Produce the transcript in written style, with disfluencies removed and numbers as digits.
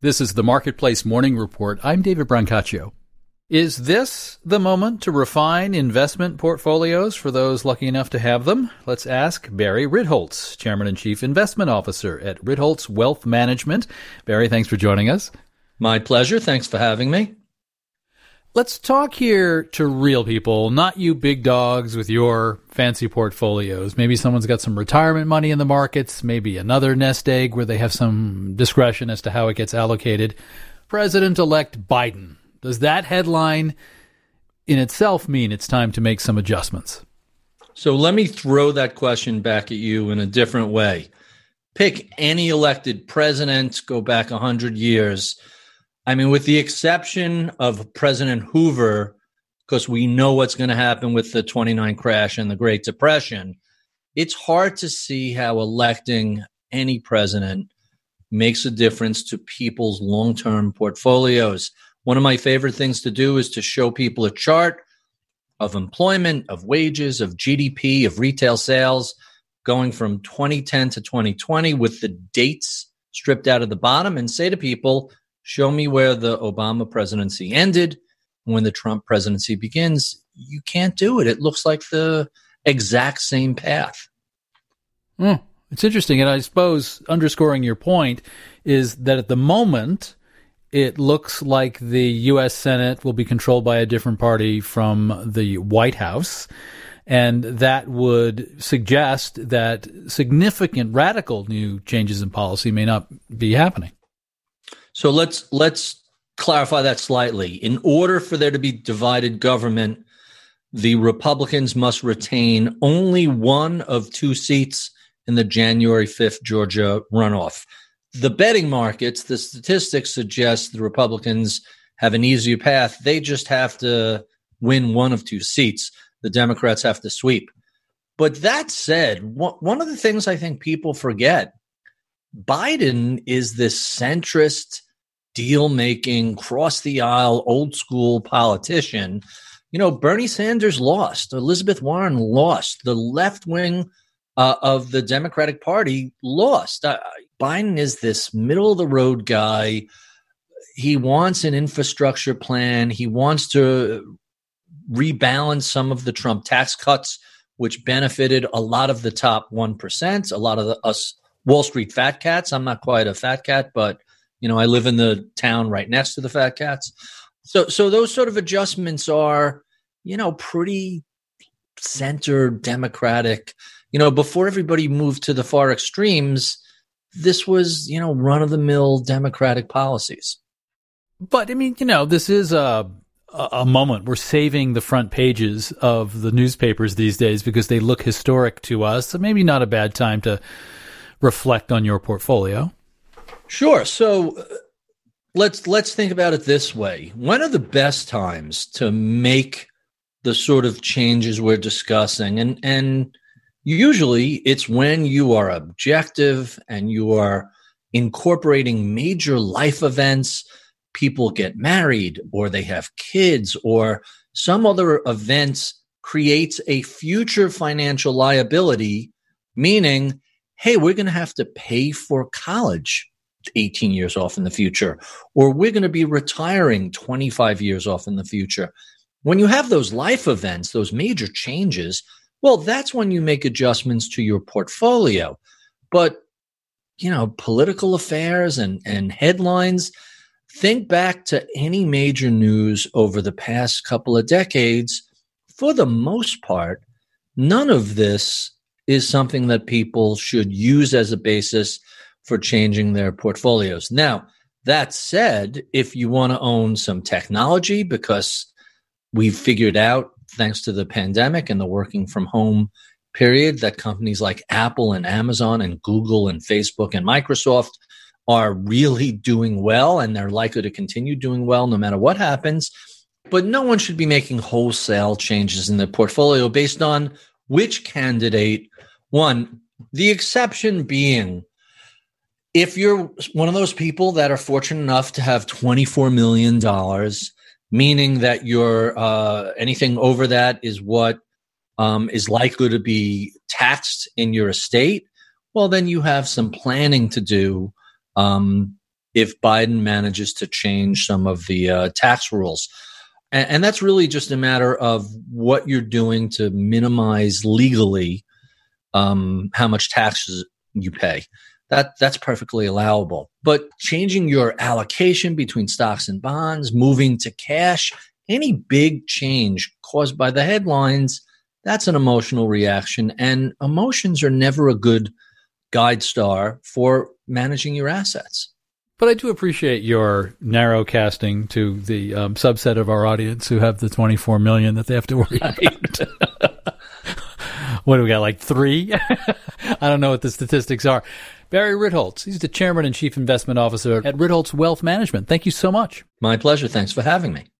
This is the Marketplace Morning Report. I'm David Brancaccio. Is this the moment to refine investment portfolios for those lucky enough to have them? Let's ask Barry Ritholtz, Chairman and Chief Investment Officer at Ritholtz Wealth Management. Barry, thanks for joining us. My pleasure. Thanks for having me. Let's talk here to real people, not you big dogs with your fancy portfolios. Maybe someone's got some retirement money in the markets, maybe another nest egg where they have some discretion as to how it gets allocated. President-elect Biden. Does that headline in itself mean it's time to make some adjustments? So let me throw that question back at you in a different way. Pick any elected president, go back 100 years. I mean, with the exception of President Hoover, because we know what's going to happen with the 29 crash and the Great Depression, it's hard to see how electing any president makes a difference to people's long-term portfolios. One of my favorite things to do is to show people a chart of employment, of wages, of GDP, of retail sales going from 2010 to 2020 with the dates stripped out of the bottom and say to people, show me where the Obama presidency ended, when the Trump presidency begins. You can't do it. It looks like the exact same path. It's interesting. And I suppose underscoring your point is that at the moment, it looks like the U.S. Senate will be controlled by a different party from the White House. And that would suggest that significant radical new changes in policy may not be happening. So let's clarify that slightly. In order for there to be divided government, the Republicans must retain only one of two seats in the January 5th Georgia runoff. The betting markets, the statistics suggest the Republicans have an easier path. They just have to win one of two seats. The Democrats have to sweep. But that said, one of the things I think people forget, Biden is this centrist, deal-making, cross-the-aisle, old-school politician. You know, Bernie Sanders lost. Elizabeth Warren lost. The left wing of the Democratic Party lost. Biden is this middle-of-the-road guy. He wants an infrastructure plan. He wants to rebalance some of the Trump tax cuts, which benefited a lot of the top 1%, a lot of us Wall Street fat cats. I'm not quite a fat cat, but you know, I live in the town right next to the fat cats. So those sort of adjustments are, you know, pretty centered Democratic. You know, before everybody moved to the far extremes, this was, you know, run-of-the-mill Democratic policies. But, I mean, you know, this is a moment. We're saving the front pages of the newspapers these days because they look historic to us. So maybe not a bad time to reflect on your portfolio. Sure. So let's think about it this way. When are the best times to make the sort of changes we're discussing? And usually it's when you are objective and you are incorporating major life events. People get married or they have kids or some other event creates a future financial liability, meaning, hey, we're going to have to pay for college 18 years off in the future, or we're going to be retiring 25 years off in the future. When you have those life events, those major changes, well, that's when you make adjustments to your portfolio. But, you know, political affairs and headlines, think back to any major news over the past couple of decades. For the most part, none of this is something that people should use as a basis for changing their portfolios. Now, that said, if you want to own some technology, because we've figured out, thanks to the pandemic and the working from home period, that companies like Apple and Amazon and Google and Facebook and Microsoft are really doing well, and they're likely to continue doing well no matter what happens. But no one should be making wholesale changes in their portfolio based on which candidate won. The exception being, if you're one of those people that are fortunate enough to have $24 million, meaning that your anything over that is what is likely to be taxed in your estate, well, then you have some planning to do if Biden manages to change some of the tax rules. And that's really just a matter of what you're doing to minimize legally how much taxes you pay. That's perfectly allowable. But changing your allocation between stocks and bonds, moving to cash, any big change caused by the headlines, that's an emotional reaction. And emotions are never a good guide star for managing your assets. But I do appreciate your narrow casting to the subset of our audience who have the 24 million that they have to worry about. What do we got, like 3? I don't know what the statistics are. Barry Ritholtz, he's the chairman and chief investment officer at Ritholtz Wealth Management. Thank you so much. My pleasure. Thanks for having me.